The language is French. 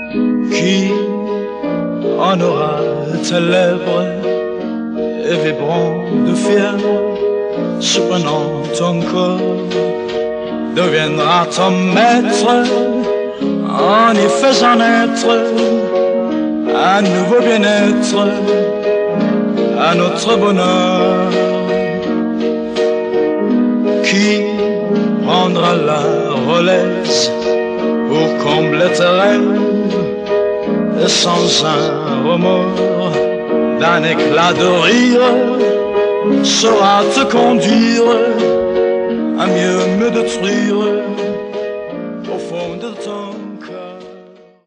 Qui en aura tes lèvres et vibrant de fièvre, surprenant ton corps, deviendra ton maître en y faisant naître un nouveau bien-être à notre bonheur. Qui prendra la relève pour combler tes rêves et sans un remords d'un éclat de rire saura te conduire à mieux me détruire